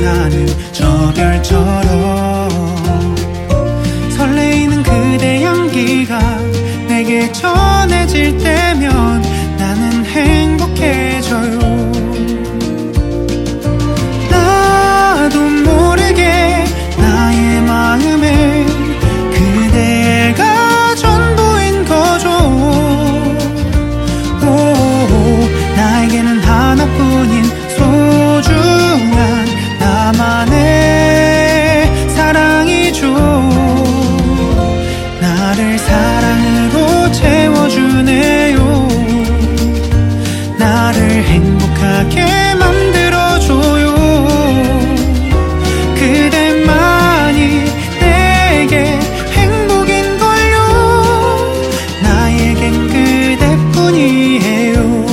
나는 저 별처럼 설레이는 그대 향기가 내게 전해질 때면 나는 행복해져요. 나도 모르게 나의 마음에 그대가 전부인 거죠. 나에게는 하나뿐인 소중한 나만의 사랑이죠. 나를 사랑으로 채워주네요. 나를 행복하게 만들어줘요. 그대만이 내게 행복인걸요. 나에겐 그대뿐이에요.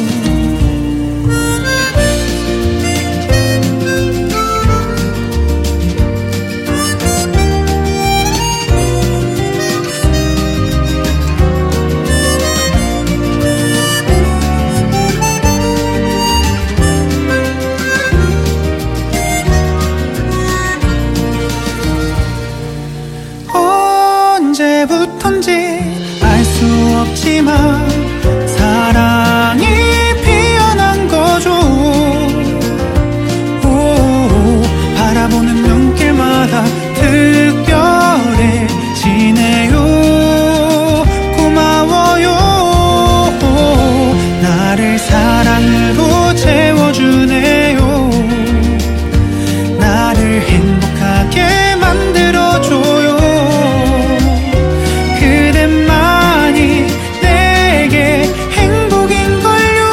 언제부턴지 알 수 없지만 사랑이 피어난 거죠. 바라보는 눈길마다 특별해지네요. 고마워요. 나를 사랑으로 채워주네요. 나를 행복하게 만들어줘요. 그대만이 내게 행복인걸요.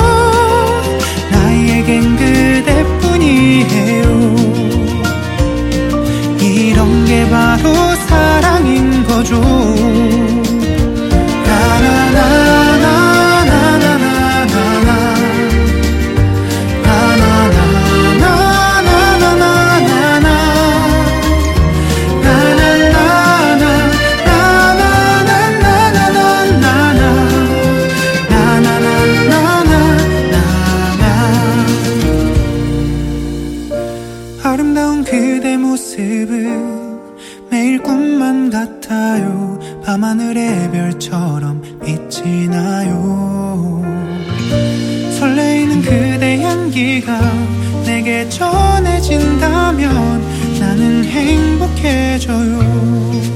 나에겐 그대뿐이에요. 이런 게 바로 사랑인 거죠. 아름다운 그대 모습은 매일 꿈만 같아요. 밤하늘의 별처럼 빛이 나요. 설레이는 그대 향기가 내게 전해진다면 나는 행복해져요.